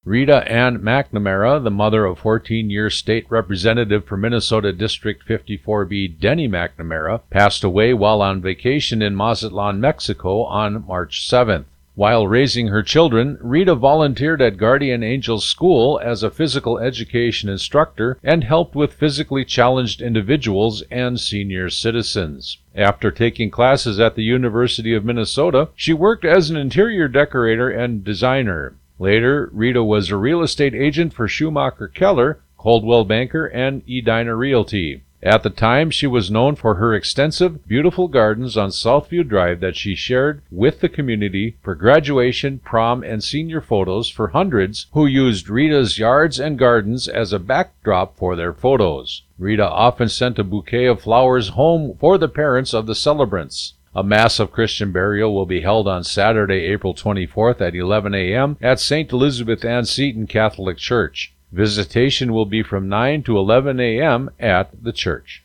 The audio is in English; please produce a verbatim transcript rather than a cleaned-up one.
Rita Ann McNamara, the mother of fourteen-year state representative for Minnesota District fifty-four B Denny McNamara, passed away while on vacation in Mazatlan, Mexico on March seventh. While raising her children, Rita volunteered at Guardian Angels School as a physical education instructor and helped with physically challenged individuals and senior citizens. After taking classes at the University of Minnesota, she worked as an interior decorator and designer. Later, Rita was a real estate agent for Schumacher Keller, Coldwell Banker, and Edina Realty. At the time, she was known for her extensive, beautiful gardens on Southview Drive that she shared with the community for graduation, prom, and senior photos for hundreds who used Rita's yards and gardens as a backdrop for their photos. Rita often sent a bouquet of flowers home for the parents of the celebrants. A Mass of Christian burial will be held on Saturday, April twenty-fourth at eleven a.m. at Saint Elizabeth Ann Seton Catholic Church. Visitation will be from nine to eleven a.m. at the church.